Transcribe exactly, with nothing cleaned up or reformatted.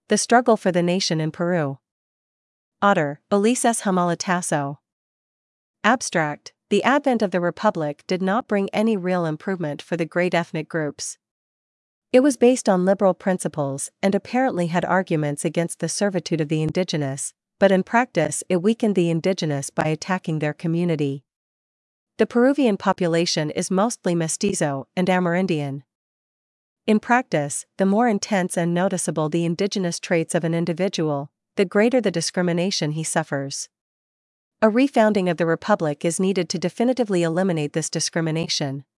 The Struggle for the Nation in Peru. Author, Ulises Humala. Abstract: The advent of the Republic did not bring any real improvement for the great ethnic groups. It was based on liberal principles and apparently had arguments against the servitude of the indigenous, but in practice it weakened the indigenous by attacking their community. The Peruvian population is mostly mestizo and Amerindian. In practice, the more intense and noticeable the indigenous traits of an individual, the greater the discrimination he suffers. A refounding of the Republic is needed to definitively eliminate this discrimination.